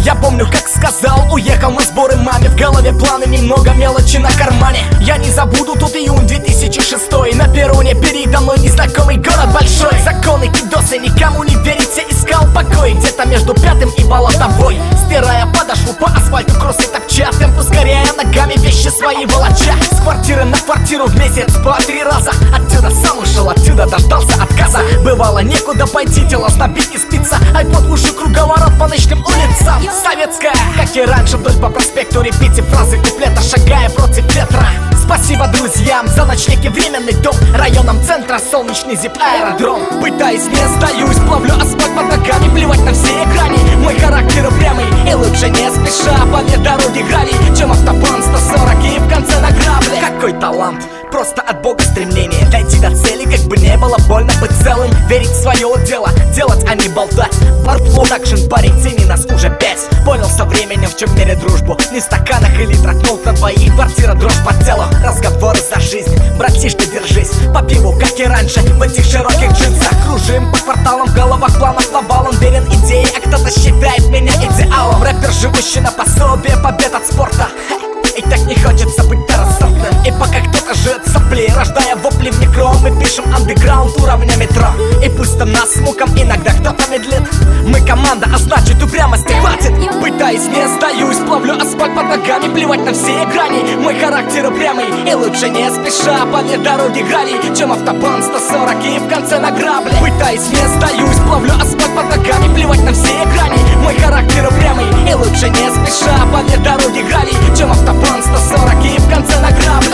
Я помню, как сказал, уехал на сборы маме. В голове планы, немного мелочи на кармане. Я не забуду тот июнь 2006. На перроне передо мной незнакомый город большой. Законы, кидосы, никому не верите, искал покой где-то между Пятым и Болотовой. Стирая подошву по асфальту, кроссы топча, темп ускоряя ногами, вещи свои волоча. С квартиры на квартиру в месяц по 3 раза. Отсюда сам ушел, отсюда дождался отказа. Бывало некуда пойти, тело знобить не спится. Айпод в уши, круговорот по ночным улицам. Советская, как и раньше, вдоль по проспекту репите фразы куплета, шагая против ветра. Спасибо друзьям за ночлег и временный дом. Районом центра солнечный зип аэродром. Пытаясь, не сдаюсь, плавлю асфальт под ногами. Плевать на все грани, мой характер упрямый. И лучше не спеша по мне дороги грани, чем автобан 140 и в конце на грабли. Какой талант, просто от Бога стремление дойти до цели, как бы не было больно быть целым. Верить в свое дело, делать, а не болтать. Продакшн, парень, цени нас уже 5. Понял со временем, в чем мере дружбу. Не в стаканах или тракнул на двоих. Квартира, дрожь по телу, разговоры за жизнь. Братишка, держись, по пиву, как и раньше. В этих широких джинсах кружим по кварталам. В головах планов навалом, верен идее, а кто-то считает меня идеалом. Рэпер, живущий на пособие побед от спорта. И так не хочется быть второсортным. И пока кто-то жует сопли, рождая вопли в микро, мы пишем андеграунд уровня метро. И пусть там нас с муком иногда кто-то медлит, мы команда, а значит упрямости хватит. Пытаясь, не сдаюсь, плавлю асфальт под ногами. Плевать на все грани, мой характер упрямый. И лучше не спеша по мне дороги грани, чем автобан 140 и в конце на грабли. Пытаясь, не сдаюсь, плавлю асфальт под ногами. Плевать на все грани, мой характер упрямый. И лучше не спеша по мне дороги грани, чем автобан 140 и в конце на грабли.